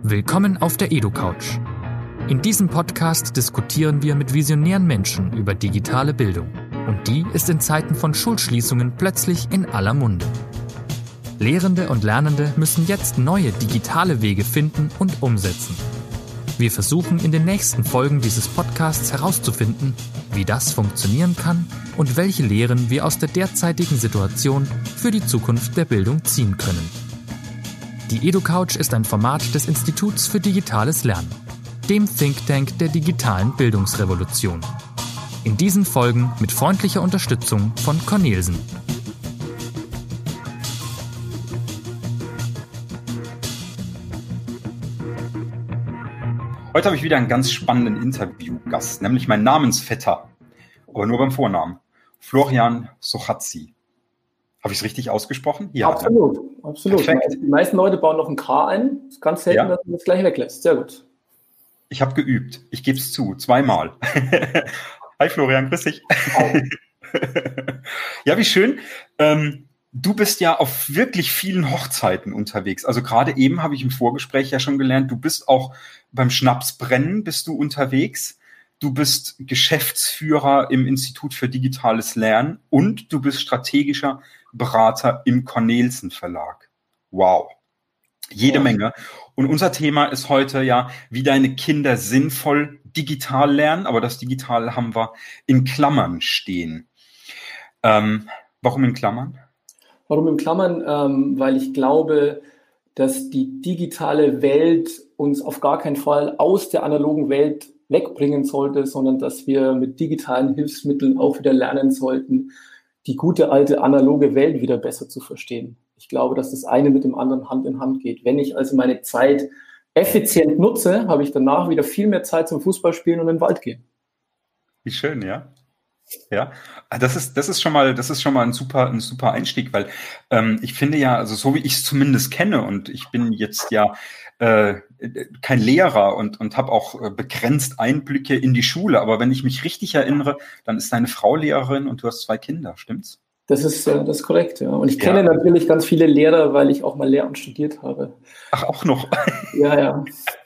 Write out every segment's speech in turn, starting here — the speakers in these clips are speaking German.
Willkommen auf der EduCouch. In diesem Podcast diskutieren wir mit visionären Menschen über digitale Bildung. Und die ist in Zeiten von Schulschließungen plötzlich in aller Munde. Lehrende und Lernende müssen jetzt neue digitale Wege finden und umsetzen. Wir versuchen in den nächsten Folgen dieses Podcasts herauszufinden, wie das funktionieren kann und welche Lehren wir aus der derzeitigen Situation für die Zukunft der Bildung ziehen können. Die EduCouch ist ein Format des Instituts für digitales Lernen, dem Think Tank der digitalen Bildungsrevolution. In diesen Folgen mit freundlicher Unterstützung von Cornelsen. Heute habe ich wieder einen ganz spannenden Interviewgast, nämlich meinen Namensvetter, aber nur beim Vornamen, Florian Sochazzi. Habe ich es richtig ausgesprochen? Ja. Absolut, absolut. Perfekt. Die meisten Leute bauen noch ein K ein. Es ist ganz selten, dass man das gleich weglässt. Sehr gut. Ich habe geübt. Ich gebe es zu. 2-mal. Hi Florian, grüß dich. Hi. Ja, wie schön. Du bist ja auf wirklich vielen Hochzeiten unterwegs. Also gerade eben habe ich im Vorgespräch ja schon gelernt, du bist auch beim Schnapsbrennen bist du unterwegs. Du bist Geschäftsführer im Institut für digitales Lernen und du bist strategischer Berater im Cornelsen Verlag. Wow. Jede Menge. Und unser Thema ist heute ja, wie deine Kinder sinnvoll digital lernen. Aber das Digital haben wir in Klammern stehen. Warum in Klammern? Warum in Klammern? Weil ich glaube, dass die digitale Welt uns auf gar keinen Fall aus der analogen Welt wegbringen sollte, sondern dass wir mit digitalen Hilfsmitteln auch wieder lernen sollten, die gute alte analoge Welt wieder besser zu verstehen. Ich glaube, dass das eine mit dem anderen Hand in Hand geht. Wenn ich also meine Zeit effizient nutze, habe ich danach wieder viel mehr Zeit zum Fußballspielen und in den Wald gehen. Wie schön, ja. Ja, das ist schon mal ein super Einstieg, weil ich finde ja, also so wie ich es zumindest kenne, und ich bin jetzt ja kein Lehrer und habe auch begrenzt Einblicke in die Schule, aber wenn ich mich richtig erinnere, dann ist deine Frau Lehrerin und du hast 2 Kinder, stimmt's? Das ist korrekt, ja. Und ich kenne natürlich ganz viele Lehrer, weil ich auch mal Lehramt studiert habe. Ach, auch noch? Ja.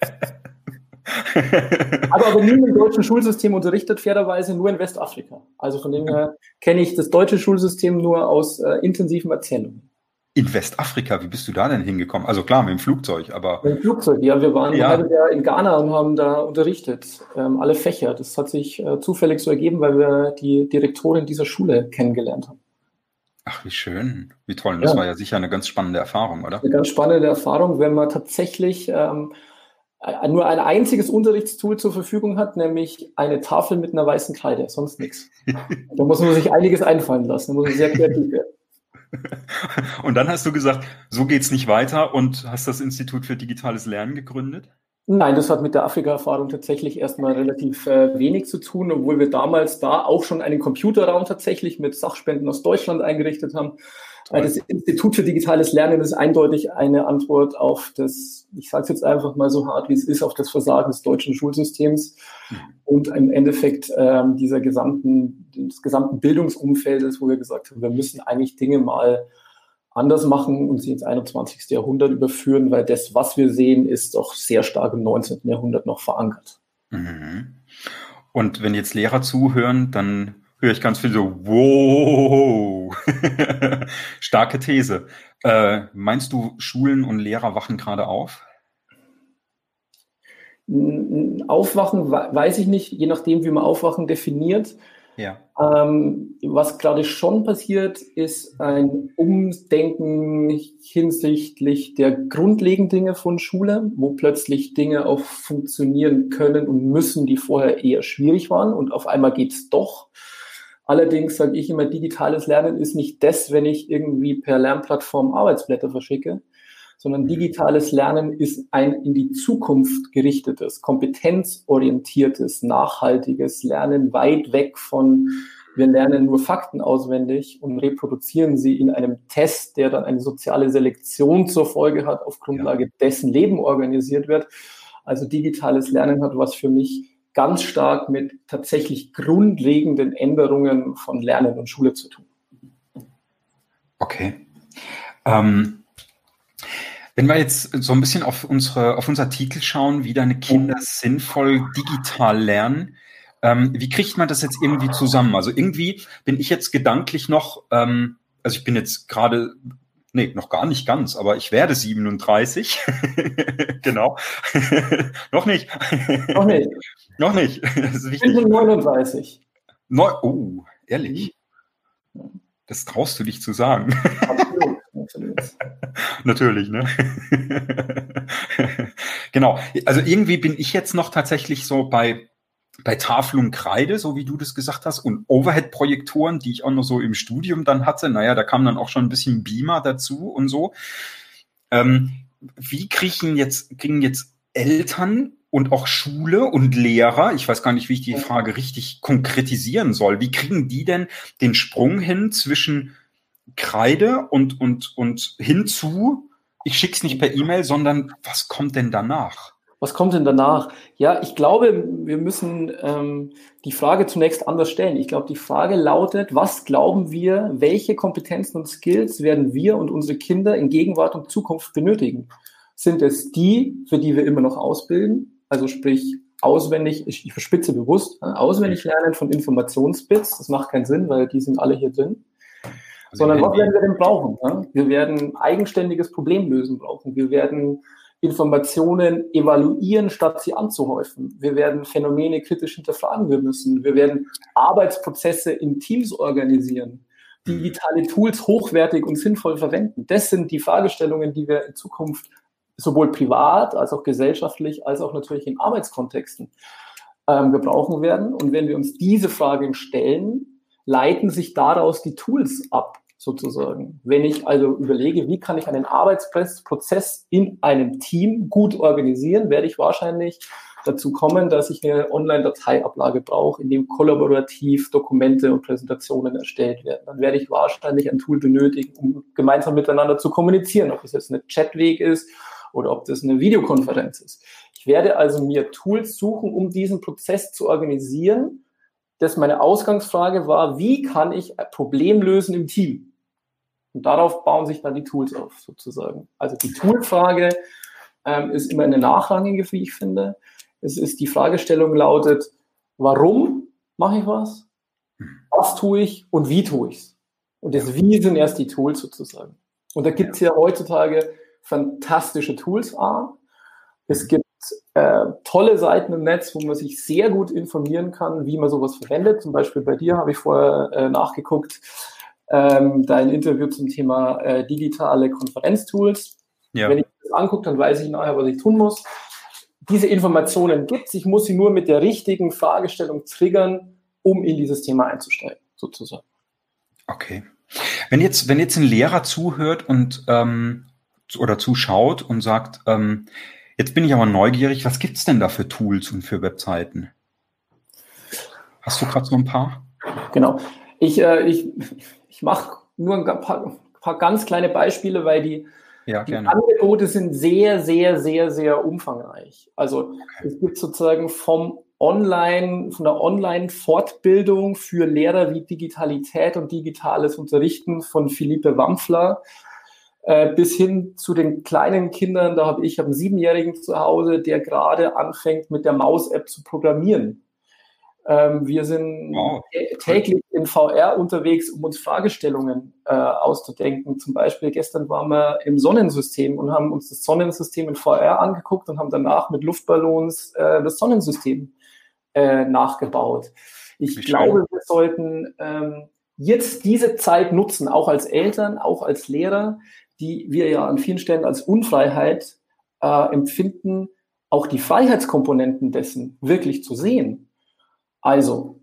Aber nie im deutschen Schulsystem unterrichtet, fairerweise nur in Westafrika. Also von dem her kenne ich das deutsche Schulsystem nur aus intensiven Erzählungen. In Westafrika, wie bist du da denn hingekommen? Also klar, mit dem Flugzeug, aber... Mit dem Flugzeug, ja. Wir waren ein halbes Jahr in Ghana und haben da unterrichtet, alle Fächer. Das hat sich zufällig so ergeben, weil wir die Direktorin dieser Schule kennengelernt haben. Ach, wie schön, wie toll. Und das war ja sicher eine ganz spannende Erfahrung, oder? Eine ganz spannende Erfahrung, wenn man tatsächlich nur ein einziges Unterrichtstool zur Verfügung hat, nämlich eine Tafel mit einer weißen Kreide, sonst nichts. Da muss man sich einiges einfallen lassen, da muss man sehr kreativ werden. Und dann hast du gesagt, so geht's nicht weiter und hast das Institut für digitales Lernen gegründet? Nein, das hat mit der Afrika-Erfahrung tatsächlich erstmal relativ wenig zu tun, obwohl wir damals da auch schon einen Computerraum tatsächlich mit Sachspenden aus Deutschland eingerichtet haben. Toll. Das Institut für digitales Lernen ist eindeutig eine Antwort auf das, ich sage es jetzt einfach mal so hart, wie es ist, auf das Versagen des deutschen Schulsystems und im Endeffekt des gesamten Bildungsumfeldes, wo wir gesagt haben, wir müssen eigentlich Dinge mal anders machen und sie ins 21. Jahrhundert überführen, weil das, was wir sehen, ist doch sehr stark im 19. Jahrhundert noch verankert. Mhm. Und wenn jetzt Lehrer zuhören, dann höre ich ganz viel so, wow, starke These. Meinst du, Schulen und Lehrer wachen gerade auf? Aufwachen weiß ich nicht, je nachdem, wie man Aufwachen definiert. Ja. Was gerade schon passiert, ist ein Umdenken hinsichtlich der grundlegenden Dinge von Schule, wo plötzlich Dinge auch funktionieren können und müssen, die vorher eher schwierig waren und auf einmal geht's doch. Allerdings sage ich immer, digitales Lernen ist nicht das, wenn ich irgendwie per Lernplattform Arbeitsblätter verschicke, sondern digitales Lernen ist ein in die Zukunft gerichtetes, kompetenzorientiertes, nachhaltiges Lernen, weit weg von, wir lernen nur Fakten auswendig und reproduzieren sie in einem Test, der dann eine soziale Selektion zur Folge hat, auf Grundlage dessen Leben organisiert wird. Also digitales Lernen hat was für mich ganz stark mit tatsächlich grundlegenden Änderungen von Lernen und Schule zu tun. Okay. Wenn wir jetzt so ein bisschen auf unser Titel schauen, wie deine Kinder sinnvoll digital lernen, wie kriegt man das jetzt irgendwie zusammen? Also irgendwie bin ich jetzt gedanklich noch, also ich bin jetzt gerade, nee, noch gar nicht ganz, aber ich werde 37. Genau. Noch nicht. Noch nicht. Noch nicht. Das ist Ich bin schon 39. Oh, ehrlich. Das traust du dich zu sagen. Absolut. Absolut. Natürlich, ne? Genau. Also irgendwie bin ich jetzt noch tatsächlich so bei Tafel und Kreide, so wie du das gesagt hast, und Overhead-Projektoren, die ich auch noch so im Studium dann hatte. Naja, da kam dann auch schon ein bisschen Beamer dazu und so. Wie kriegen jetzt Eltern und auch Schule und Lehrer, ich weiß gar nicht, wie ich die Frage richtig konkretisieren soll, wie kriegen die denn den Sprung hin zwischen Kreide und hinzu, ich schick's nicht per E-Mail, sondern was kommt denn danach? Was kommt denn danach? Ja, ich glaube, wir müssen die Frage zunächst anders stellen. Ich glaube, die Frage lautet, was glauben wir, welche Kompetenzen und Skills werden wir und unsere Kinder in Gegenwart und Zukunft benötigen? Sind es die, für die wir immer noch ausbilden? Also sprich, auswendig, ich verspitze bewusst, auswendig lernen von Informationsbits, das macht keinen Sinn, weil die sind alle hier drin. Sondern was werden wir denn brauchen? Wir werden eigenständiges Problemlösen brauchen. Wir werden Informationen evaluieren, statt sie anzuhäufen. Wir werden Phänomene kritisch hinterfragen müssen. Wir werden Arbeitsprozesse in Teams organisieren, digitale Tools hochwertig und sinnvoll verwenden. Das sind die Fragestellungen, die wir in Zukunft sowohl privat als auch gesellschaftlich, als auch natürlich in Arbeitskontexten gebrauchen werden. Und wenn wir uns diese Fragen stellen, leiten sich daraus die Tools ab, sozusagen. Wenn ich also überlege, wie kann ich einen Arbeitsprozess in einem Team gut organisieren, werde ich wahrscheinlich dazu kommen, dass ich eine Online-Dateiablage brauche, in dem kollaborativ Dokumente und Präsentationen erstellt werden. Dann werde ich wahrscheinlich ein Tool benötigen, um gemeinsam miteinander zu kommunizieren, ob das jetzt ein Chatweg ist oder ob das eine Videokonferenz ist. Ich werde also mir Tools suchen, um diesen Prozess zu organisieren. Das meine Ausgangsfrage war, wie kann ich ein Problem lösen im Team? Und darauf bauen sich dann die Tools auf, sozusagen. Also die Toolfrage ist immer eine nachrangige, wie ich finde. Es ist die Fragestellung lautet, warum mache ich was? Was tue ich und wie tue ich es? Und das Wie sind erst die Tools sozusagen. Und da gibt es ja heutzutage fantastische Tools. Es gibt tolle Seiten im Netz, wo man sich sehr gut informieren kann, wie man sowas verwendet. Zum Beispiel bei dir habe ich vorher nachgeguckt, dein Interview zum Thema digitale Konferenztools. Ja. Wenn ich das angucke, dann weiß ich nachher, was ich tun muss. Diese Informationen gibt es. Ich muss sie nur mit der richtigen Fragestellung triggern, um in dieses Thema einzusteigen, sozusagen. Okay. Wenn jetzt ein Lehrer zuhört und oder zuschaut und sagt, jetzt bin ich aber neugierig, was gibt es denn da für Tools und für Webseiten? Hast du gerade so ein paar? Genau. Ich mache nur ein paar ganz kleine Beispiele, weil die Angebote sind sehr, sehr, sehr, sehr umfangreich. Also es gibt sozusagen von der Online-Fortbildung für Lehrer wie Digitalität und digitales Unterrichten von Philippe Wampfler bis hin zu den kleinen Kindern. Ich habe einen 7-Jährigen zu Hause, der gerade anfängt, mit der Maus-App zu programmieren. Wir sind täglich in VR unterwegs, um uns Fragestellungen auszudenken. Zum Beispiel gestern waren wir im Sonnensystem und haben uns das Sonnensystem in VR angeguckt und haben danach mit Luftballons das Sonnensystem nachgebaut. Ich glaube, wir sollten jetzt diese Zeit nutzen, auch als Eltern, auch als Lehrer, die wir ja an vielen Stellen als Unfreiheit empfinden, auch die Freiheitskomponenten dessen wirklich zu sehen. Also,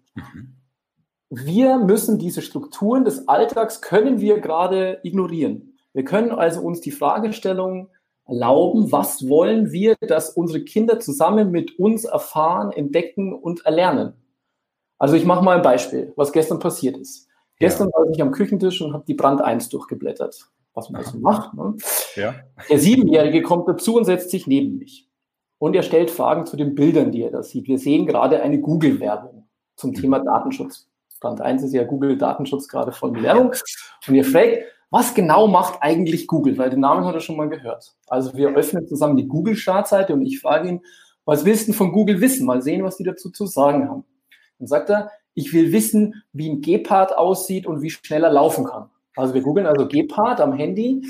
wir müssen diese Strukturen des Alltags, können wir gerade ignorieren. Wir können also uns die Fragestellung erlauben, was wollen wir, dass unsere Kinder zusammen mit uns erfahren, entdecken und erlernen. Also ich mache mal ein Beispiel, was gestern passiert ist. Ja. Gestern war ich am Küchentisch und habe die Brand 1 durchgeblättert, was man so macht. Ne? Ja. Der 7-Jährige kommt dazu und setzt sich neben mich. Und er stellt Fragen zu den Bildern, die er da sieht. Wir sehen gerade eine Google-Werbung zum Thema Datenschutz. Brand 1 ist ja Google-Datenschutz gerade von Werbung. Und ihr fragt, was genau macht eigentlich Google? Weil den Namen hat er schon mal gehört. Also wir öffnen zusammen die Google-Startseite und ich frage ihn, was willst du von Google wissen? Mal sehen, was die dazu zu sagen haben. Dann sagt er, ich will wissen, wie ein Gepard aussieht und wie schnell er laufen kann. Also wir googeln also Gepard am Handy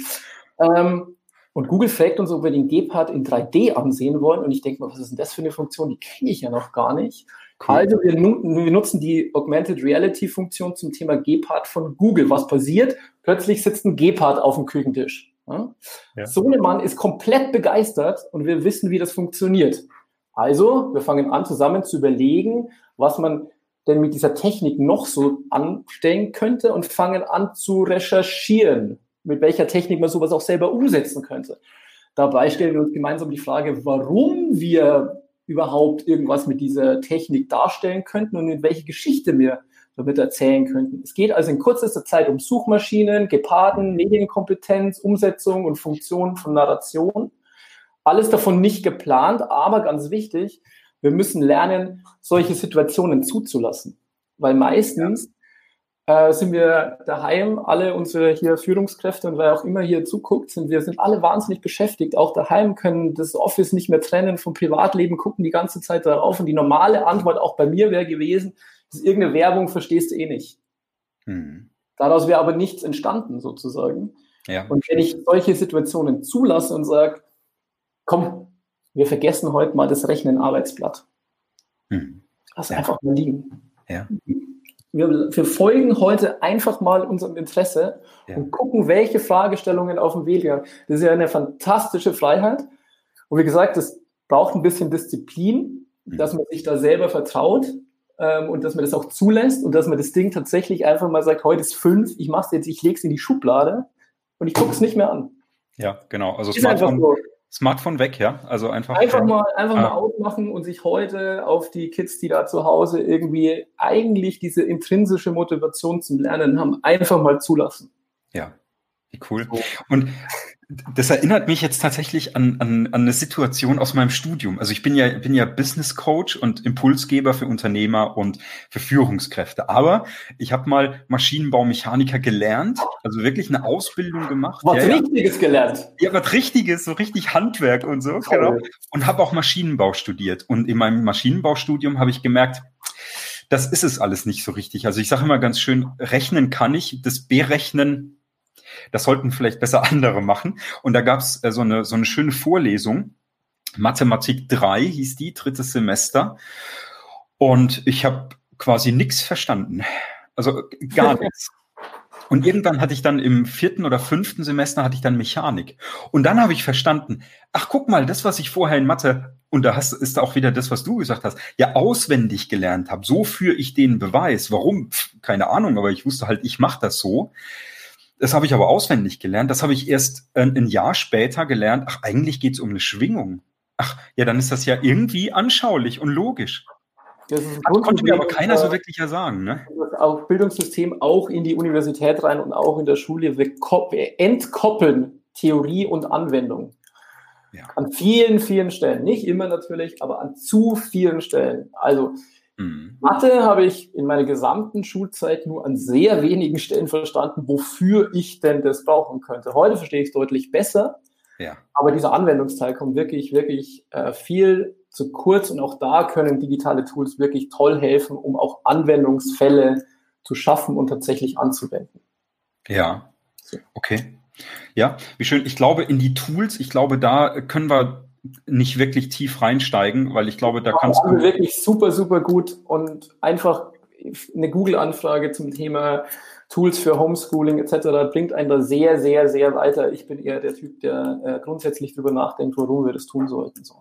und Google fragt uns, ob wir den Gepard in 3D ansehen wollen. Und ich denke mal, was ist denn das für eine Funktion? Die kenne ich ja noch gar nicht. Cool. Also wir nutzen die Augmented Reality Funktion zum Thema Gepard von Google. Was passiert? Plötzlich sitzt ein Gepard auf dem Küchentisch. Ja? Ja. So ein Mann ist komplett begeistert und wir wissen, wie das funktioniert. Also wir fangen an, zusammen zu überlegen, was man denn mit dieser Technik noch so anstellen könnte und fangen an zu recherchieren, mit welcher Technik man sowas auch selber umsetzen könnte. Dabei stellen wir uns gemeinsam die Frage, warum wir überhaupt irgendwas mit dieser Technik darstellen könnten und in welche Geschichte wir damit erzählen könnten. Es geht also in kürzester Zeit um Suchmaschinen, Geparden, Medienkompetenz, Umsetzung und Funktion von Narration. Alles davon nicht geplant, aber ganz wichtig, wir müssen lernen, solche Situationen zuzulassen. Weil meistens sind wir daheim, alle unsere hier Führungskräfte und wer auch immer hier zuguckt, sind alle wahnsinnig beschäftigt. Auch daheim können das Office nicht mehr trennen vom Privatleben, gucken die ganze Zeit darauf. Und die normale Antwort auch bei mir wäre gewesen, das ist irgendeine Werbung, verstehst du eh nicht. Daraus wäre aber nichts entstanden sozusagen. Ja. Und wenn ich solche Situationen zulasse und sage, komm, wir vergessen heute mal das Rechnen-Arbeitsblatt. Lass einfach mal liegen. Ja. Wir folgen heute einfach mal unserem Interesse und gucken, welche Fragestellungen auf dem Weg sind. Das ist ja eine fantastische Freiheit. Und wie gesagt, das braucht ein bisschen Disziplin, dass man sich da selber vertraut und dass man das auch zulässt und dass man das Ding tatsächlich einfach mal sagt, heute ist 5, ich mache es jetzt, ich lege es in die Schublade und ich gucke es nicht mehr an. Ja, genau. Also Smartphone weg, ja? Also einfach mal ausmachen und sich heute auf die Kids, die da zu Hause irgendwie eigentlich diese intrinsische Motivation zum Lernen haben, einfach mal zulassen. Ja, wie cool. So. Und das erinnert mich jetzt tatsächlich an eine Situation aus meinem Studium. Also ich bin ja Business Coach und Impulsgeber für Unternehmer und für Führungskräfte. Aber ich habe mal Maschinenbaumechaniker gelernt, also wirklich eine Ausbildung gemacht. Was Richtiges gelernt. Ja, was Richtiges, so richtig Handwerk und so. Genau. Und habe auch Maschinenbau studiert. Und in meinem Maschinenbaustudium habe ich gemerkt, das ist es alles nicht so richtig. Also ich sage immer ganz schön, rechnen kann ich, das Berechnen, das sollten vielleicht besser andere machen. Und da gab es so eine schöne Vorlesung. Mathematik 3 hieß die, 3. Semester. Und ich habe quasi nichts verstanden. Also gar nichts. Und irgendwann hatte ich dann im 4. oder 5. Semester hatte ich dann Mechanik. Und dann habe ich verstanden, ach guck mal, das, was ich vorher in Mathe, und ist auch wieder das, was du gesagt hast, ja auswendig gelernt habe. So führe ich den Beweis. Warum? Keine Ahnung, aber ich wusste halt, ich mache das so. Das habe ich aber auswendig gelernt. Das habe ich erst ein Jahr später gelernt. Ach, eigentlich geht es um eine Schwingung. Ach, ja, dann ist das ja irgendwie anschaulich und logisch. Das konnte mir aber keiner so wirklich ja sagen. Ne? Das auch Bildungssystem auch in die Universität rein und auch in der Schule. Wir entkoppeln Theorie und Anwendung. Ja. An vielen, vielen Stellen. Nicht immer natürlich, aber an zu vielen Stellen. Also Mathe habe ich in meiner gesamten Schulzeit nur an sehr wenigen Stellen verstanden, wofür ich denn das brauchen könnte. Heute verstehe ich es deutlich besser, aber dieser Anwendungsteil kommt wirklich, wirklich viel zu kurz und auch da können digitale Tools wirklich toll helfen, um auch Anwendungsfälle zu schaffen und tatsächlich anzuwenden. Ja, okay. Ja, wie schön. Ich glaube, in die Tools, da können wir nicht wirklich tief reinsteigen, weil ich glaube, da kannst du wirklich super, super gut und einfach eine Google-Anfrage zum Thema Tools für Homeschooling etc. bringt einen da sehr, sehr, sehr weiter. Ich bin eher der Typ, der grundsätzlich darüber nachdenkt, warum wir das tun sollten. So,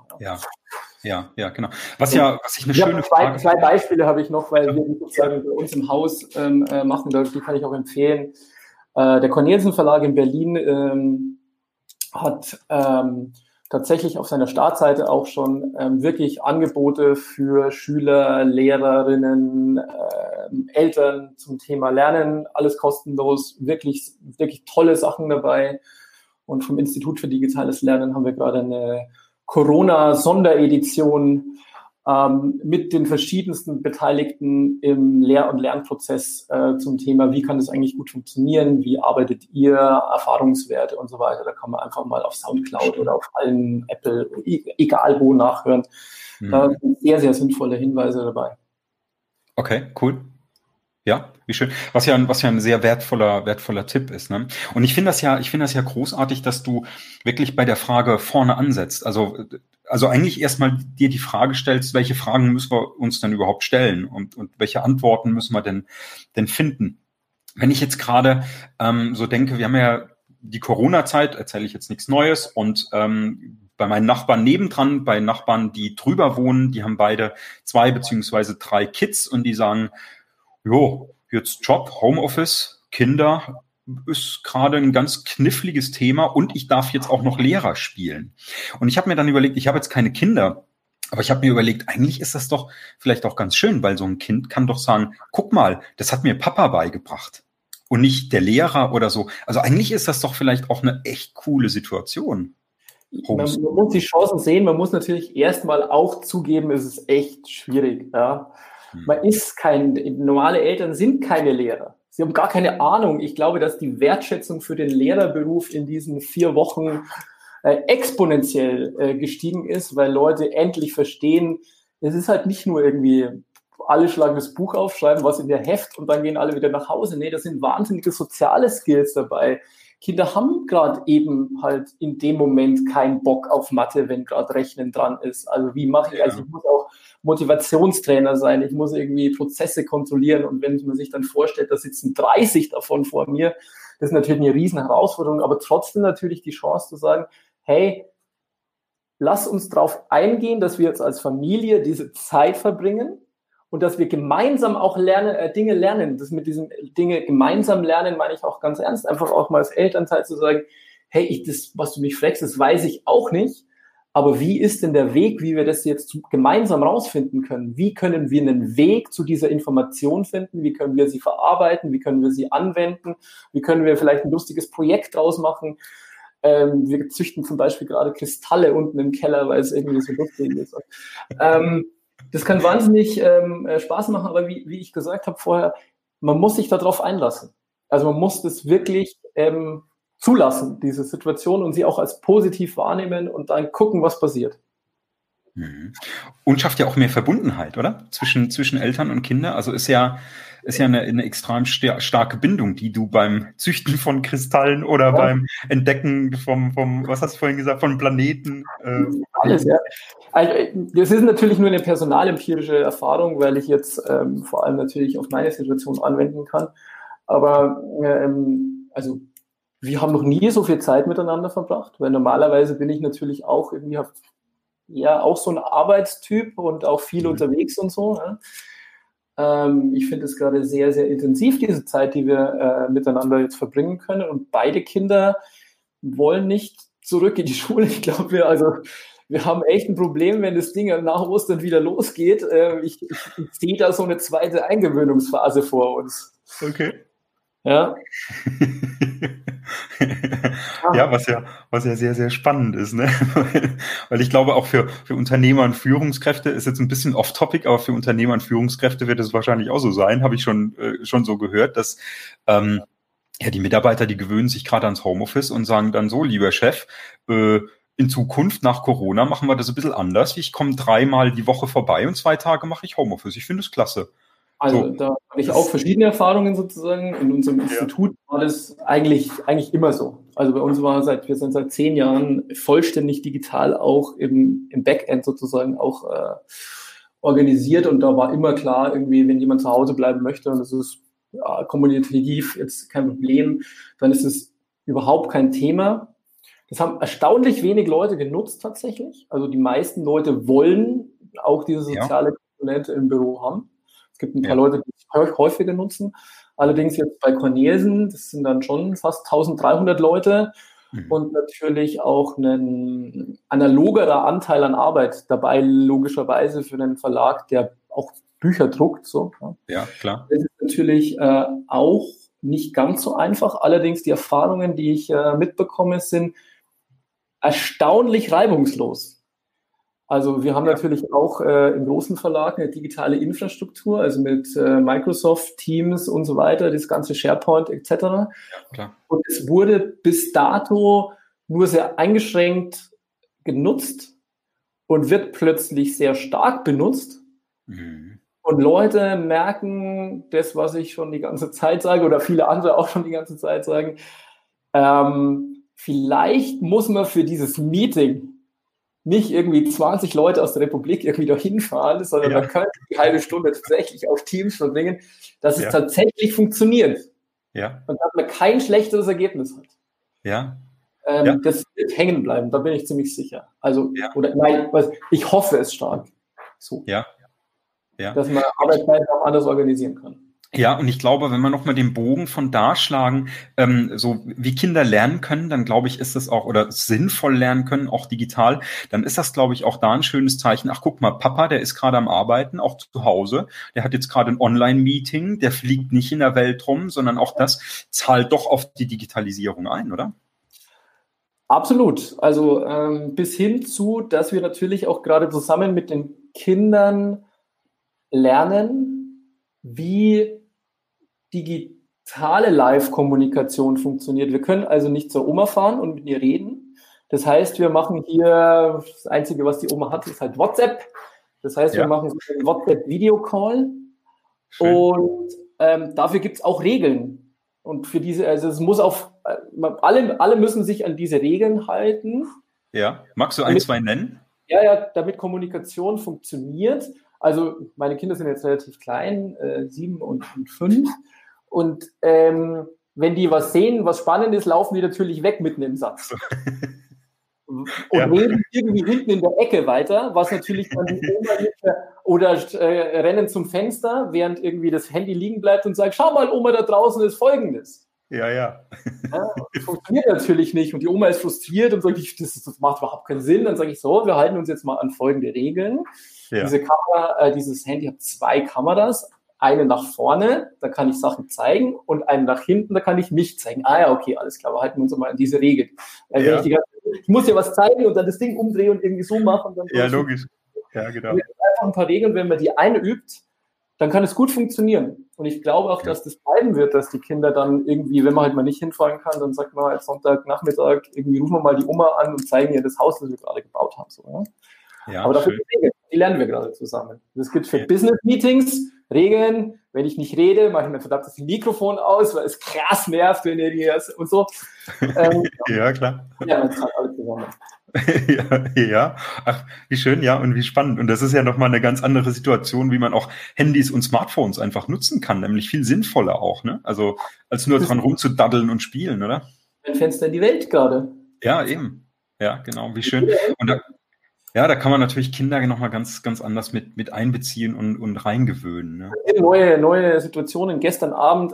ja, genau. Was ich eine schöne Frage... Zwei Beispiele habe ich noch, weil wir sozusagen bei uns im Haus machen, die kann ich auch empfehlen. Der Cornelsen Verlag in Berlin hat tatsächlich auf seiner Startseite auch schon wirklich Angebote für Schüler, Lehrerinnen, Eltern zum Thema Lernen, alles kostenlos, wirklich, wirklich tolle Sachen dabei. Und vom Institut für digitales Lernen haben wir gerade eine Corona-Sonderedition mit den verschiedensten Beteiligten im Lehr- und Lernprozess zum Thema, wie kann das eigentlich gut funktionieren, wie arbeitet ihr, Erfahrungswerte und so weiter. Da kann man einfach mal auf Soundcloud oder auf allen Apple, egal wo, nachhören. Da sind sehr, sehr sinnvolle Hinweise dabei. Okay, cool. Ja, wie schön. Was ja ein sehr wertvoller Tipp ist, ne? Und ich finde das ja großartig, dass du wirklich bei der Frage vorne ansetzt. Also eigentlich erstmal dir die Frage stellst, welche Fragen müssen wir uns denn überhaupt stellen und welche Antworten müssen wir denn finden? Wenn ich jetzt gerade so denke, wir haben ja die Corona-Zeit, erzähle ich jetzt nichts Neues, und bei meinen Nachbarn nebendran, bei Nachbarn, die drüber wohnen, die haben beide 2 beziehungsweise 3 Kids und die sagen, jo, jetzt Job, Homeoffice, Kinder ist gerade ein ganz kniffliges Thema und ich darf jetzt auch noch Lehrer spielen. Und ich habe mir dann überlegt, ich habe jetzt keine Kinder, aber ich habe mir überlegt, eigentlich ist das doch vielleicht auch ganz schön, weil so ein Kind kann doch sagen, guck mal, das hat mir Papa beigebracht und nicht der Lehrer oder so. Also eigentlich ist das doch vielleicht auch eine echt coole Situation. Man muss die Chancen sehen, man muss natürlich erstmal auch zugeben, es ist echt schwierig. Ja. Normale Eltern sind keine Lehrer. Sie haben gar keine Ahnung. Ich glaube, dass die Wertschätzung für den Lehrerberuf in diesen 4 Wochen exponentiell gestiegen ist, weil Leute endlich verstehen, es ist halt nicht nur irgendwie, alle schlagen das Buch auf, schreiben was in der Heft und dann gehen alle wieder nach Hause. Nee, da sind wahnsinnige soziale Skills dabei. Kinder haben gerade eben halt in dem Moment keinen Bock auf Mathe, wenn gerade Rechnen dran ist. Also wie mache ich? Also ich muss auch Motivationstrainer sein, ich muss irgendwie Prozesse kontrollieren und wenn man sich dann vorstellt, da sitzen 30 davon vor mir, das ist natürlich eine riesen Herausforderung, aber trotzdem natürlich die Chance zu sagen, hey, lass uns darauf eingehen, dass wir jetzt als Familie diese Zeit verbringen und dass wir gemeinsam auch Dinge lernen. Das mit diesem Dinge gemeinsam lernen meine ich auch ganz ernst, einfach auch mal als Elternteil zu sagen, hey, das, was du mich fragst, das weiß ich auch nicht, aber wie ist denn der Weg, wie wir das jetzt gemeinsam rausfinden können? Wie können wir einen Weg zu dieser Information finden? Wie können wir sie verarbeiten? Wie können wir sie anwenden? Wie können wir vielleicht ein lustiges Projekt draus machen? Wir züchten zum Beispiel gerade Kristalle unten im Keller, weil es irgendwie so lustig ist. Das kann wahnsinnig Spaß machen, aber wie ich gesagt habe vorher, man muss sich darauf einlassen. Also man muss das wirklich zulassen, diese Situation, und sie auch als positiv wahrnehmen und dann gucken, was passiert. Und schafft ja auch mehr Verbundenheit, oder? Zwischen Eltern und Kindern. Also ist ja eine extrem starke Bindung, die du beim Züchten von Kristallen oder beim Entdecken vom, was hast du vorhin gesagt, von Planeten. Alles, ja. Also, das ist natürlich nur eine personalempirische Erfahrung, weil ich jetzt vor allem natürlich auf meine Situation anwenden kann. Aber also wir haben noch nie so viel Zeit miteinander verbracht, weil normalerweise bin ich natürlich auch irgendwie auch so ein Arbeitstyp und auch viel unterwegs und so. Ne? Ich finde es gerade sehr, sehr intensiv, diese Zeit, die wir miteinander jetzt verbringen können. Und beide Kinder wollen nicht zurück in die Schule. Ich glaube, wir haben echt ein Problem, wenn das Ding nach Ostern wieder losgeht. Ich sehe da so eine zweite Eingewöhnungsphase vor uns. Okay. Ja. Ja, was ja sehr, sehr spannend ist, ne? Weil ich glaube, auch für Unternehmer und Führungskräfte ist jetzt ein bisschen off-topic, aber für Unternehmer und Führungskräfte wird es wahrscheinlich auch so sein, habe ich schon so gehört, dass die Mitarbeiter, die gewöhnen sich gerade ans Homeoffice und sagen dann so, lieber Chef, in Zukunft nach Corona machen wir das ein bisschen anders. Ich komme 3-mal die Woche vorbei und 2 Tage mache ich Homeoffice. Ich finde es klasse. Also da habe ich auch verschiedene Erfahrungen sozusagen. In unserem Institut war das eigentlich immer so. Also bei uns wir sind seit 10 Jahren vollständig digital auch im Backend sozusagen auch organisiert, und da war immer klar, irgendwie, wenn jemand zu Hause bleiben möchte und es ist kommunikativ jetzt kein Problem, dann ist es überhaupt kein Thema. Das haben erstaunlich wenig Leute genutzt tatsächlich. Also die meisten Leute wollen auch diese soziale Komponente im Büro haben. Es gibt ein paar Leute, die es häufiger nutzen. Allerdings jetzt bei Cornelsen, das sind dann schon fast 1300 Leute und natürlich auch ein analogerer Anteil an Arbeit dabei, logischerweise für einen Verlag, der auch Bücher druckt. So. Ja, klar. Das ist natürlich auch nicht ganz so einfach. Allerdings die Erfahrungen, die ich mitbekomme, sind erstaunlich reibungslos. Also wir haben natürlich auch im großen Verlag eine digitale Infrastruktur, also mit Microsoft, Teams und so weiter, das ganze SharePoint etc. Ja, klar. Und es wurde bis dato nur sehr eingeschränkt genutzt und wird plötzlich sehr stark benutzt. Mhm. Und Leute merken das, was ich schon die ganze Zeit sage oder viele andere auch schon die ganze Zeit sagen. Vielleicht muss man für dieses Meeting nicht irgendwie 20 Leute aus der Republik irgendwie da hinfahren, sondern man könnte die halbe Stunde tatsächlich auf Teams verbringen, dass es tatsächlich funktioniert. Ja. Und dass man kein schlechteres Ergebnis hat. Ja. Das wird hängen bleiben, da bin ich ziemlich sicher. Also, oder nein, ich hoffe es stark. So. Ja. Dass man Arbeitszeit auch anders organisieren kann. Ja, und ich glaube, wenn wir nochmal den Bogen von da schlagen, so wie Kinder lernen können, dann glaube ich, ist das auch, oder sinnvoll lernen können, auch digital, dann ist das, glaube ich, auch da ein schönes Zeichen. Ach, guck mal, Papa, der ist gerade am Arbeiten, auch zu Hause, der hat jetzt gerade ein Online-Meeting, der fliegt nicht in der Welt rum, sondern auch das zahlt doch auf die Digitalisierung ein, oder? Absolut. Also bis hin zu, dass wir natürlich auch gerade zusammen mit den Kindern lernen, wie digitale Live-Kommunikation funktioniert. Wir können also nicht zur Oma fahren und mit ihr reden. Das heißt, wir machen hier, das Einzige, was die Oma hat, ist halt WhatsApp. Das heißt, wir machen so einen WhatsApp-Video-Call. Und dafür gibt es auch Regeln. Und für diese, also es muss auf, alle müssen sich an diese Regeln halten. Ja, magst du ein, zwei nennen? Ja, damit Kommunikation funktioniert. Also meine Kinder sind jetzt relativ klein, 7 und 5. Und wenn die was sehen, was spannend ist, laufen die natürlich weg mitten im Satz. Und reden irgendwie hinten in der Ecke weiter, was natürlich dann die Oma oder rennen zum Fenster, während irgendwie das Handy liegen bleibt und sagt, schau mal, Oma, da draußen ist Folgendes. Ja, das funktioniert natürlich nicht. Und die Oma ist frustriert und sagt, das macht überhaupt keinen Sinn. Dann sage ich so, wir halten uns jetzt mal an folgende Regeln. Ja. Diese Kamera, dieses Handy hat 2 Kameras. Eine nach vorne, da kann ich Sachen zeigen, und eine nach hinten, da kann ich mich zeigen. Ah ja, okay, alles klar, wir halten uns mal an diese Regeln. Wenn ich muss dir was zeigen und dann das Ding umdrehen und irgendwie so machen. Dann logisch. Ja, genau. Und einfach ein paar Regeln, wenn man die einübt, dann kann es gut funktionieren. Und ich glaube auch, dass das bleiben wird, dass die Kinder dann irgendwie, wenn man halt mal nicht hinfahren kann, dann sagt man halt Sonntagnachmittag, irgendwie rufen wir mal die Oma an und zeigen ihr das Haus, das wir gerade gebaut haben. So, ja? Ja, aber dafür die lernen wir gerade zusammen. Das gibt für Business-Meetings Regeln. Wenn ich nicht rede, mache ich mein verdammtes Mikrofon aus, weil es krass nervt, wenn ihr die und so. Ja, klar. Ja, das hat alle zusammen. Ja, ach, wie schön, ja, und wie spannend. Und das ist ja nochmal eine ganz andere Situation, wie man auch Handys und Smartphones einfach nutzen kann, nämlich viel sinnvoller auch, ne? Also, als nur dran rumzudaddeln und spielen, oder? Ein Fenster in die Welt gerade. Ja, eben. Ja, genau, wie schön. Und da kann man natürlich Kinder nochmal ganz, ganz anders mit einbeziehen und reingewöhnen, ne? Neue Situationen. Gestern Abend,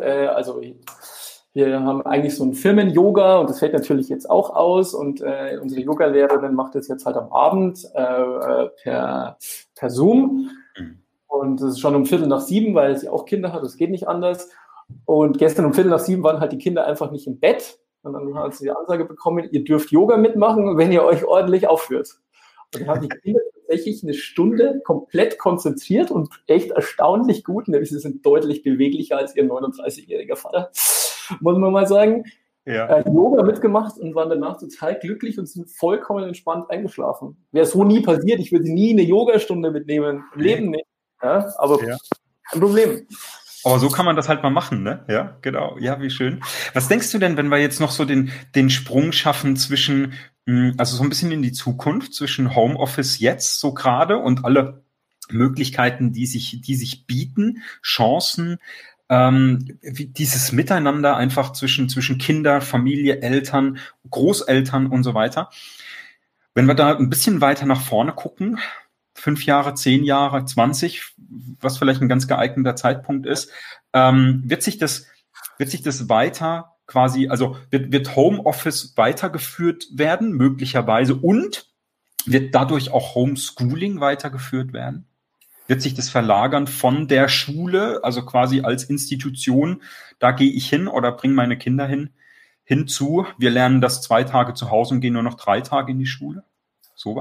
wir haben eigentlich so ein Firmen-Yoga und das fällt natürlich jetzt auch aus, und unsere Yoga-Lehrerin macht das jetzt halt am Abend per Zoom. Und das ist schon um 6:15, weil sie auch Kinder hat, das geht nicht anders. Und gestern um 6:15 waren halt die Kinder einfach nicht im Bett, und dann hat sie die Ansage bekommen, ihr dürft Yoga mitmachen, wenn ihr euch ordentlich aufführt. Und dann haben die Kinder tatsächlich eine Stunde komplett konzentriert und echt erstaunlich gut, nämlich sie sind deutlich beweglicher als ihr 39-jähriger Vater, muss man mal sagen. Yoga mitgemacht und waren danach total glücklich und sind vollkommen entspannt eingeschlafen. Wäre so nie passiert, ich würde nie eine Yogastunde mitnehmen, im Leben nicht. Ja, aber kein Problem. Aber so kann man das halt mal machen, ne? Ja, genau. Ja, wie schön. Was denkst du denn, wenn wir jetzt noch so den Sprung schaffen zwischen, also so ein bisschen in die Zukunft, zwischen Homeoffice jetzt so gerade und alle Möglichkeiten, die sich bieten, Chancen, wie dieses Miteinander einfach zwischen Kinder, Familie, Eltern, Großeltern und so weiter. Wenn wir da ein bisschen weiter nach vorne gucken, 5 Jahre, 10 Jahre, 20, was vielleicht ein ganz geeigneter Zeitpunkt ist, wird sich das weiter quasi, also wird Homeoffice weitergeführt werden, möglicherweise, und wird dadurch auch Homeschooling weitergeführt werden? Wird sich das verlagern von der Schule, also quasi als Institution, da gehe ich hin oder bringe meine Kinder hinzu, wir lernen das 2 Tage zu Hause und gehen nur noch 3 Tage in die Schule? Sowas?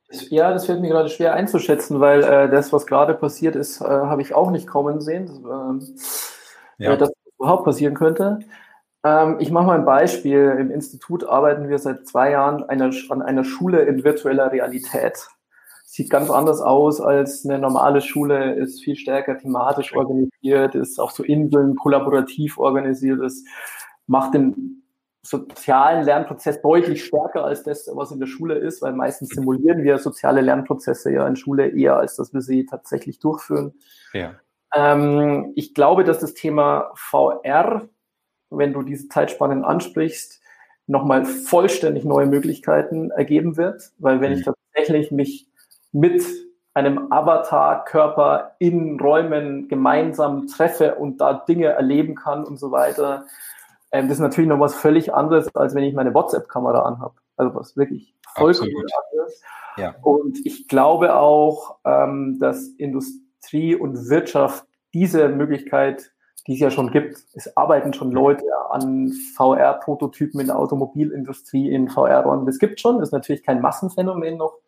Ja, das fällt mir gerade schwer einzuschätzen, weil das, was gerade passiert ist, habe ich auch nicht kommen sehen, dass das überhaupt passieren könnte. Ich mache mal ein Beispiel. Im Institut arbeiten wir seit 2 Jahren an einer Schule in virtueller Realität. Sieht ganz anders aus als eine normale Schule, ist viel stärker thematisch organisiert, ist auch so Inseln kollaborativ organisiert, ist, macht den sozialen Lernprozess deutlich stärker als das, was in der Schule ist, weil meistens simulieren wir soziale Lernprozesse ja in Schule eher, als dass wir sie tatsächlich durchführen. Ja. Ich glaube, dass das Thema VR, wenn du diese Zeitspannen ansprichst, nochmal vollständig neue Möglichkeiten ergeben wird, weil wenn ich tatsächlich mich mit einem Avatar-Körper in Räumen gemeinsam treffe und da Dinge erleben kann und so weiter, das ist natürlich noch was völlig anderes, als wenn ich meine WhatsApp-Kamera anhabe. Also was wirklich vollkommen anderes. Ja. Und ich glaube auch, dass Industrie und Wirtschaft diese Möglichkeit, die es ja schon gibt, es arbeiten schon Leute an VR-Prototypen in der Automobilindustrie, in VR-Räumen. Das gibt schon, das ist natürlich kein Massenphänomen noch.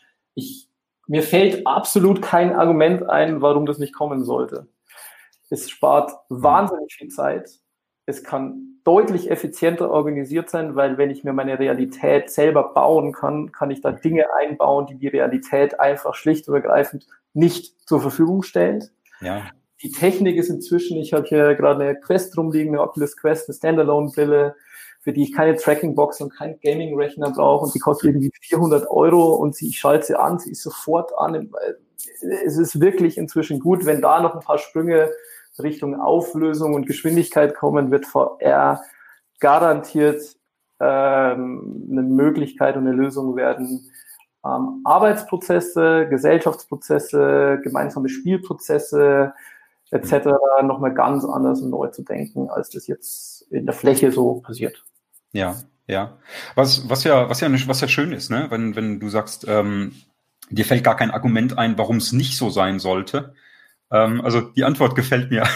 Mir fällt absolut kein Argument ein, warum das nicht kommen sollte. Es spart wahnsinnig viel Zeit. Es kann deutlich effizienter organisiert sein, weil wenn ich mir meine Realität selber bauen kann, kann ich da Dinge einbauen, die Realität einfach schlicht und ergreifend nicht zur Verfügung stellt. Ja. Die Technik ist inzwischen, ich habe hier gerade eine Quest rumliegen, eine Oculus Quest, eine Standalone-Brille, für die ich keine Tracking-Box und keinen Gaming-Rechner brauche und die kostet irgendwie 400 € und ich schalte sie an, sie ist sofort an. Es ist wirklich inzwischen gut, wenn da noch ein paar Sprünge Richtung Auflösung und Geschwindigkeit kommen, wird VR garantiert eine Möglichkeit und eine Lösung werden, Arbeitsprozesse, Gesellschaftsprozesse, gemeinsame Spielprozesse etc. nochmal ganz anders und neu zu denken, als das jetzt in der Fläche so passiert. Ja, ja. Was ja schön ist, ne? Wenn du sagst, dir fällt gar kein Argument ein, warum es nicht so sein sollte. Also die Antwort gefällt mir.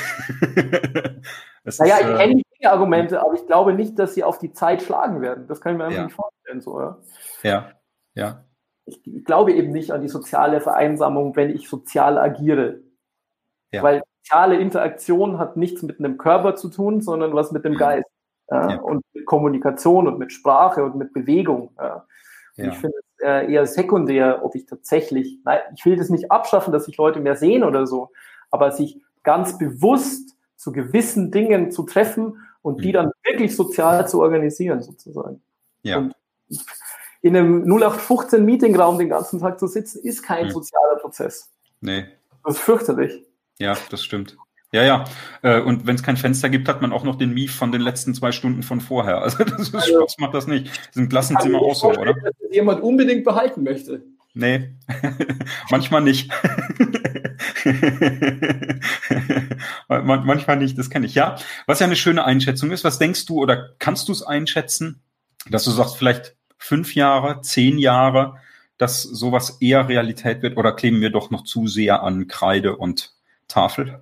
Ich kenne die Argumente, aber ich glaube nicht, dass sie auf die Zeit schlagen werden. Das kann ich mir einfach nicht vorstellen. So, ja. Ja. Ich glaube eben nicht an die soziale Vereinsamung, wenn ich sozial agiere. Ja. Weil soziale Interaktion hat nichts mit einem Körper zu tun, sondern was mit dem Geist. Ja. Und mit Kommunikation und mit Sprache und mit Bewegung. Ja. Ja. Ich finde es eher sekundär, ob ich tatsächlich, ich will das nicht abschaffen, dass sich Leute mehr sehen oder so, aber sich ganz bewusst zu gewissen Dingen zu treffen und die dann wirklich sozial zu organisieren, sozusagen. Ja. Und in einem 0815-Meetingraum den ganzen Tag zu sitzen, ist kein sozialer Prozess. Nee. Das ist fürchterlich. Ja, das stimmt. Ja. Und wenn es kein Fenster gibt, hat man auch noch den Mief von den letzten 2 Stunden von vorher. Also das ist Spaß macht das nicht. Das ist im Klassenzimmer auch so, oder? Dass das jemand unbedingt behalten möchte. Nee, manchmal nicht. Manchmal nicht, das kenne ich. Ja, was ja eine schöne Einschätzung ist. Was denkst du oder kannst du es einschätzen, dass du sagst, vielleicht 5 Jahre, 10 Jahre, dass sowas eher Realität wird oder kleben wir doch noch zu sehr an Kreide und Tafel?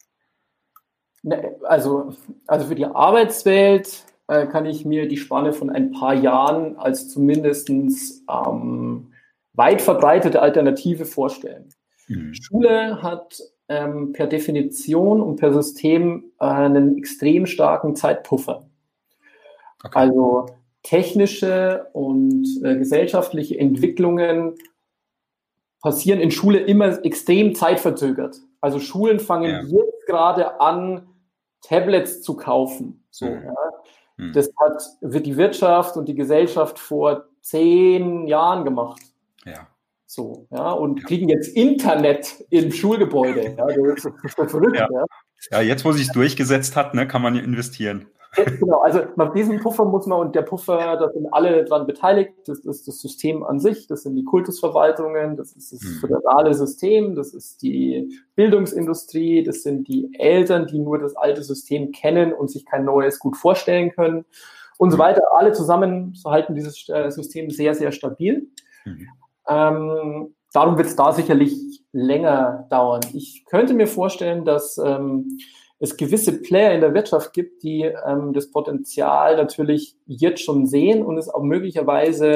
Also für die Arbeitswelt kann ich mir die Spanne von ein paar Jahren als zumindestens weit verbreitete Alternative vorstellen. Schule hat per Definition und per System einen extrem starken Zeitpuffer. Okay. Also technische und gesellschaftliche Entwicklungen passieren in Schule immer extrem zeitverzögert. Also Schulen fangen jetzt gerade an, Tablets zu kaufen. So, Das wird die Wirtschaft und die Gesellschaft vor 10 Jahren gemacht. Ja. So, und kriegen jetzt Internet im Schulgebäude. Ja, das ist verrückt. Ja, jetzt, wo sich es durchgesetzt hat, ne, kann man investieren. Genau, also nach diesem Puffer muss man, und der Puffer, da sind alle dran beteiligt, das ist das System an sich, das sind die Kultusverwaltungen, das ist das föderale System, das ist die Bildungsindustrie, das sind die Eltern, die nur das alte System kennen und sich kein neues gut vorstellen können und so weiter. Alle zusammen halten dieses System sehr, sehr stabil. Darum wird es da sicherlich länger dauern. Ich könnte mir vorstellen, dass es gewisse Player in der Wirtschaft gibt, die das Potenzial natürlich jetzt schon sehen und es auch möglicherweise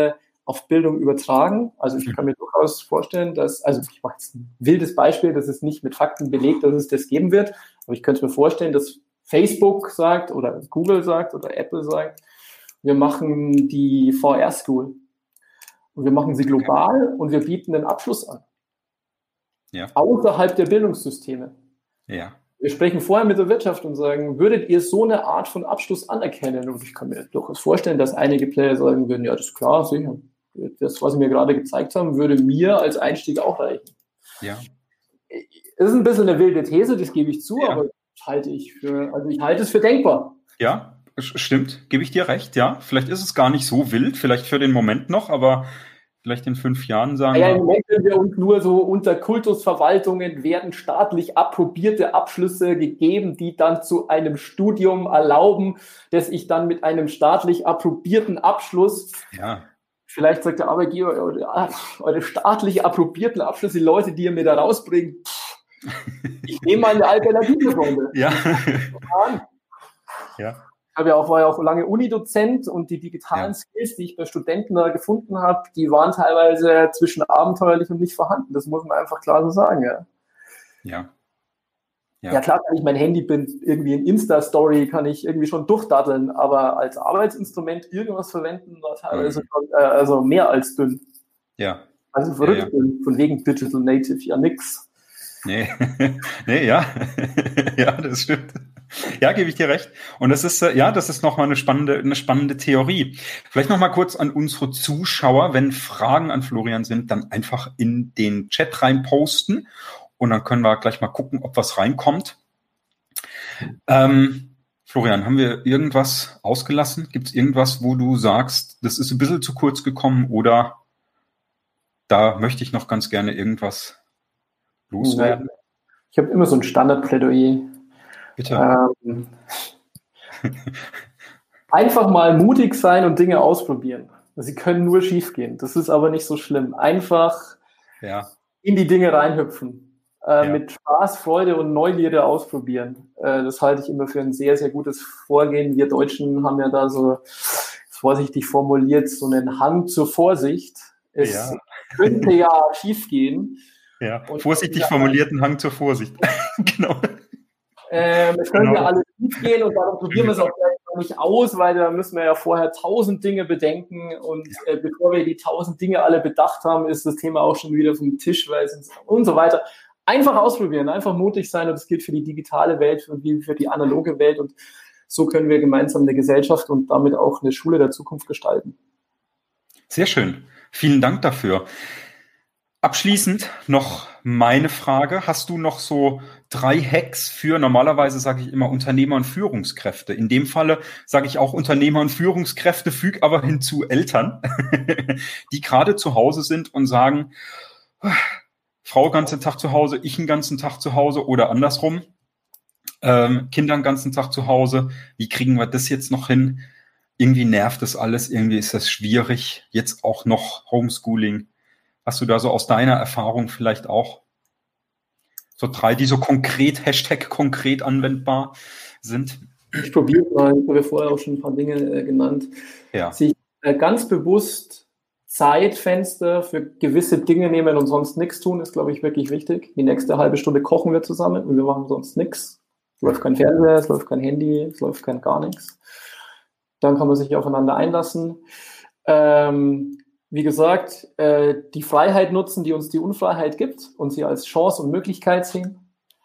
auf Bildung übertragen. Also ich kann mir durchaus vorstellen, also ich mache jetzt ein wildes Beispiel, das ist nicht mit Fakten belegt, dass es das geben wird, aber ich könnte mir vorstellen, dass Facebook sagt oder Google sagt oder Apple sagt, wir machen die VR-School und wir machen sie global und wir bieten einen Abschluss an. Ja. Außerhalb der Bildungssysteme. Ja. Wir sprechen vorher mit der Wirtschaft und sagen, würdet ihr so eine Art von Abschluss anerkennen? Und ich kann mir durchaus vorstellen, dass einige Player sagen würden, ja, das ist klar, sicher. Das, was Sie mir gerade gezeigt haben, würde mir als Einstieg auch reichen. Ja. Das ist ein bisschen eine wilde These, das gebe ich zu, aber ich halte es für denkbar. Ja, stimmt, gebe ich dir recht, ja. Vielleicht ist es gar nicht so wild, vielleicht für den Moment noch, aber vielleicht in 5 Jahren sagen wir. Ja, im Moment sind wir uns nur so unter Kultusverwaltungen werden staatlich approbierte Abschlüsse gegeben, die dann zu einem Studium erlauben, das ich dann mit einem staatlich approbierten Abschluss, vielleicht sagt der Arbeitgeber, eure staatlich approbierten Abschlüsse, die Leute, die ihr mir da rausbringt, ich nehme mal eine Alternative, Freunde. Ja. Ich war ja auch lange Unidozent und die digitalen Skills, die ich bei Studenten da gefunden habe, die waren teilweise zwischen abenteuerlich und nicht vorhanden. Das muss man einfach klar so sagen, Ja, klar kann ich mein Handybild irgendwie in Insta-Story kann ich irgendwie schon durchdatteln, aber als Arbeitsinstrument irgendwas verwenden war teilweise schon, mehr als dünn. Ja. Also verrückt dünn, von wegen Digital Native, ja nix. Nee, ja, das stimmt. Ja, gebe ich dir recht. Und das ist nochmal eine spannende Theorie. Vielleicht nochmal kurz an unsere Zuschauer, wenn Fragen an Florian sind, dann einfach in den Chat rein posten und dann können wir gleich mal gucken, ob was reinkommt. Florian, haben wir irgendwas ausgelassen? Gibt es irgendwas, wo du sagst, das ist ein bisschen zu kurz gekommen oder da möchte ich noch ganz gerne irgendwas loswerden? Ich habe immer so ein Standardplädoyer. Bitte. Einfach mal mutig sein und Dinge ausprobieren. Sie können nur schief gehen. Das ist aber nicht so schlimm. Einfach in die Dinge reinhüpfen. Mit Spaß, Freude und Neugierde ausprobieren. Das halte ich immer für ein sehr, sehr gutes Vorgehen. Wir Deutschen haben ja da so, vorsichtig formuliert, so einen Hang zur Vorsicht. Es könnte ja schief gehen. Ja, vorsichtig formulierten Hang zur Vorsicht. Genau. Es können ja alle schief gehen und darum probieren wir es auch gleich noch nicht aus, weil da müssen wir ja vorher 1000 Dinge bedenken und bevor wir die 1000 Dinge alle bedacht haben, ist das Thema auch schon wieder vom Tisch und so weiter. Einfach ausprobieren, einfach mutig sein und das gilt für die digitale Welt wie für die analoge Welt und so können wir gemeinsam eine Gesellschaft und damit auch eine Schule der Zukunft gestalten. Sehr schön. Vielen Dank dafür. Abschließend noch meine Frage. Hast du noch so 3 Hacks für, normalerweise sage ich immer Unternehmer und Führungskräfte. In dem Falle sage ich auch Unternehmer und Führungskräfte, füge aber hinzu Eltern, die gerade zu Hause sind und sagen, Frau ganzen Tag zu Hause, ich den ganzen Tag zu Hause oder andersrum. Kinder den ganzen Tag zu Hause. Wie kriegen wir das jetzt noch hin? Irgendwie nervt das alles, irgendwie ist das schwierig. Jetzt auch noch Homeschooling. Hast du da so aus deiner Erfahrung vielleicht auch so 3, die so konkret, #konkret anwendbar sind? Ich probiere mal, ich habe ja vorher auch schon ein paar Dinge genannt. Sich ganz bewusst Zeitfenster für gewisse Dinge nehmen und sonst nichts tun, ist, glaube ich, wirklich wichtig. Die nächste halbe Stunde kochen wir zusammen und wir machen sonst nichts. Es läuft kein Fernseher, es läuft kein Handy, es läuft kein gar nichts. Dann kann man sich aufeinander einlassen. Wie gesagt, die Freiheit nutzen, die uns die Unfreiheit gibt und sie als Chance und Möglichkeit sehen.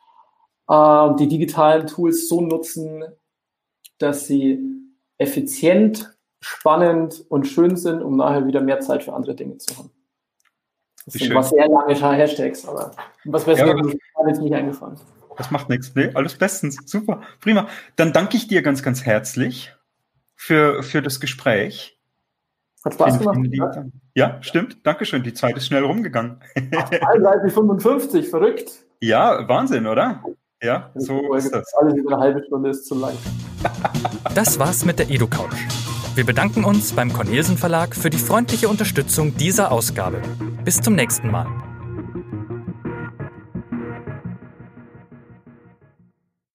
Die digitalen Tools so nutzen, dass sie effizient, spannend und schön sind, um nachher wieder mehr Zeit für andere Dinge zu haben. Das sind was sehr lange Hashtags, aber was Besseres ist jetzt nicht eingefallen. Das macht nichts. Nee, alles bestens. Super, prima. Dann danke ich dir ganz, ganz herzlich für das Gespräch. Hat Spaß gemacht. Ja, stimmt. Dankeschön. Die Zeit ist schnell rumgegangen. 55, verrückt. Ja, Wahnsinn, oder? Ja, so ist das. Alles über eine halbe Stunde ist zu lang. Das war's mit der EduCouch. Wir bedanken uns beim Cornelsen Verlag für die freundliche Unterstützung dieser Ausgabe. Bis zum nächsten Mal.